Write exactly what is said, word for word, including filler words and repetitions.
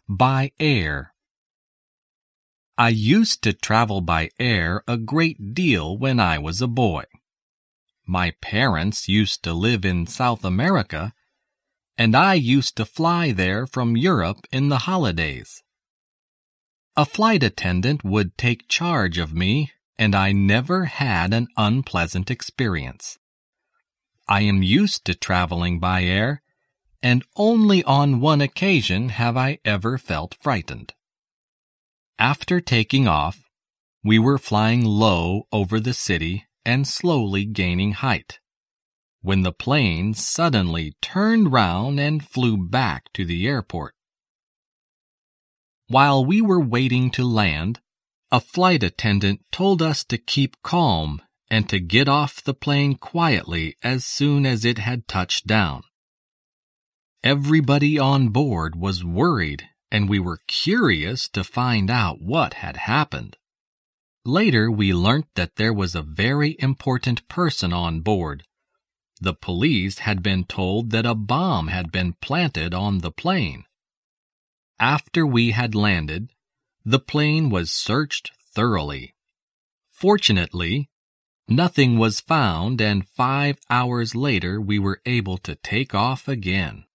By air. I used to travel by air a great deal when I was a boy. My parents used to live in South America, and I used to fly there from Europe in the holidays. A flight attendant would take charge of me, and I never had an unpleasant experience. I am used to traveling by air, and only on one occasion have I ever felt frightened. After taking off, we were flying low over the city and slowly gaining height, when the plane suddenly turned round and flew back to the airport. While we were waiting to land, a flight attendant told us to keep calm and to get off the plane quietly as soon as it had touched down. Everybody on board was worried, and we were curious to find out what had happened. Later we learnt that there was a very important person on board. The police had been told that a bomb had been planted on the plane. After we had landed, the plane was searched thoroughly. Fortunately, nothing was found, and five hours later we were able to take off again.